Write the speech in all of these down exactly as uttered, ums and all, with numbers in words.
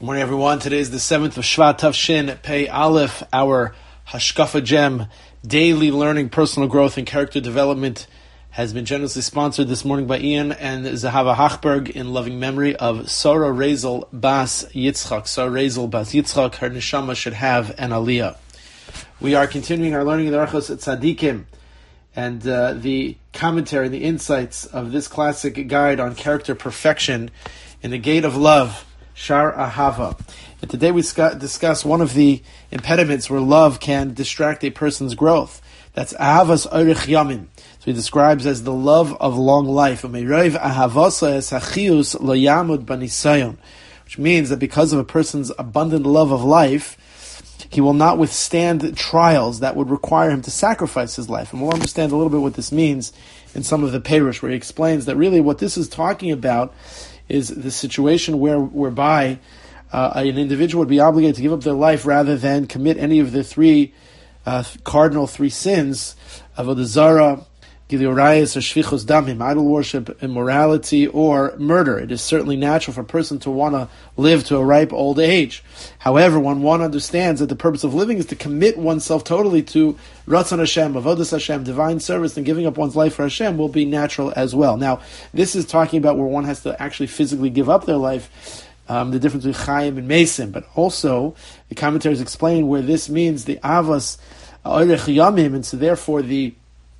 Good morning, everyone. Today is the seventh of Shvat Tavshin Pei Aleph. Our Hashkafa Gem, daily learning, personal growth, and character development, has been generously sponsored this morning by Ian and Zahava Hachberg in loving memory of Sarah Rezel Bas Yitzchak. Sarah Rezel Bas Yitzchak, her neshama should have an aliyah. We are continuing our learning in the Archos at Tzadikim, and uh, the commentary, the insights of this classic guide on character perfection in the Gate of Love, Shar Ahava. And today we discuss one of the impediments where love can distract a person's growth. That's Ahavas Oirich Yamin. So he describes as the love of long life. Which means that because of a person's abundant love of life, he will not withstand trials that would require him to sacrifice his life. And we'll understand a little bit what this means in some of the Perush, where he explains that really what this is talking about is the situation where whereby uh, an individual would be obligated to give up their life rather than commit any of the three uh, cardinal three sins of Avodah Zarah, Gilui Arayos, or Shfichus Damim, idol worship, immorality, or murder. It is certainly natural for a person to want to live to a ripe old age. However, when one understands that the purpose of living is to commit oneself totally to Ratzon Hashem, Avodas Hashem, divine service, and giving up one's life for Hashem will be natural as well. Now, this is talking about where one has to actually physically give up their life, um, the difference between Chaim and Mesim, but also the commentaries explain where this means the Avas Oirech Yamim, and so therefore the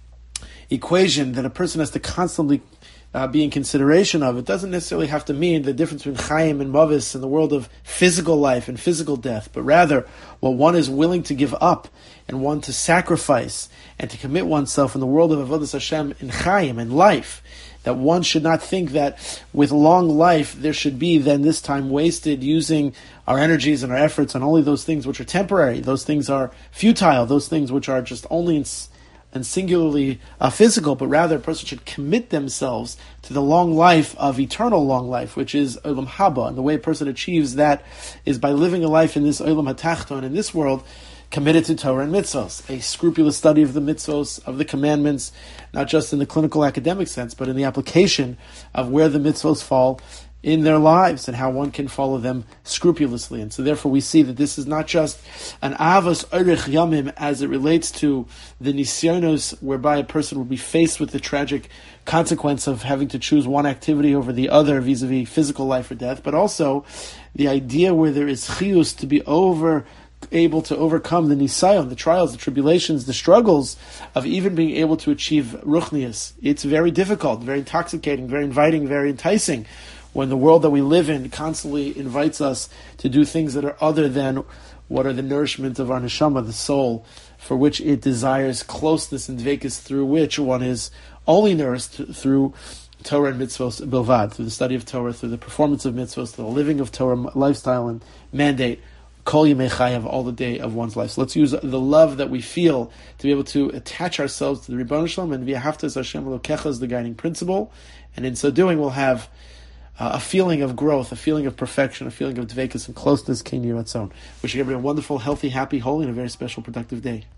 equation that a person has to constantly uh, be in consideration of. It doesn't necessarily have to mean the difference between Chaim and Mavis in the world of physical life and physical death, but rather what one is willing to give up and one to sacrifice and to commit oneself in the world of Avodas Hashem in Chaim, in life. That one should not think that with long life there should be then this time wasted using our energies and our efforts on only those things which are temporary, those things are futile, those things which are just only in and singularly uh, physical, but rather a person should commit themselves to the long life of eternal long life, which is Olam Haba. And the way a person achieves that is by living a life in this Olam HaTachton, in this world, committed to Torah and mitzvos, a scrupulous study of the mitzvos, of the commandments, not just in the clinical academic sense, but in the application of where the mitzvos fall in their lives and how one can follow them scrupulously. And so therefore we see that this is not just an avos oirich yamim as it relates to the nisyonos whereby a person will be faced with the tragic consequence of having to choose one activity over the other vis-a-vis physical life or death, but also the idea where there is chiyus to be over able to overcome the nisayon, the trials, the tribulations, the struggles of even being able to achieve ruchnius. It's very difficult, very intoxicating, very inviting, very enticing, when the world that we live in constantly invites us to do things that are other than what are the nourishment of our neshama, the soul, for which it desires closeness and dvekus, through which one is only nourished through Torah and mitzvos bilvad, through the study of Torah, through the performance of mitzvos, through the living of Torah lifestyle and mandate, kol yemei chayav, all the day of one's life. So let's use the love that we feel to be able to attach ourselves to the Ribbono Shel Olam, and v'ahavta Hashem Elokecha is the guiding principle, and in so doing we'll have Uh, a feeling of growth, a feeling of perfection, a feeling of dvekus and closeness, King Yiratzon. Wishing everyone a wonderful, healthy, happy, holy, and a very special, productive day.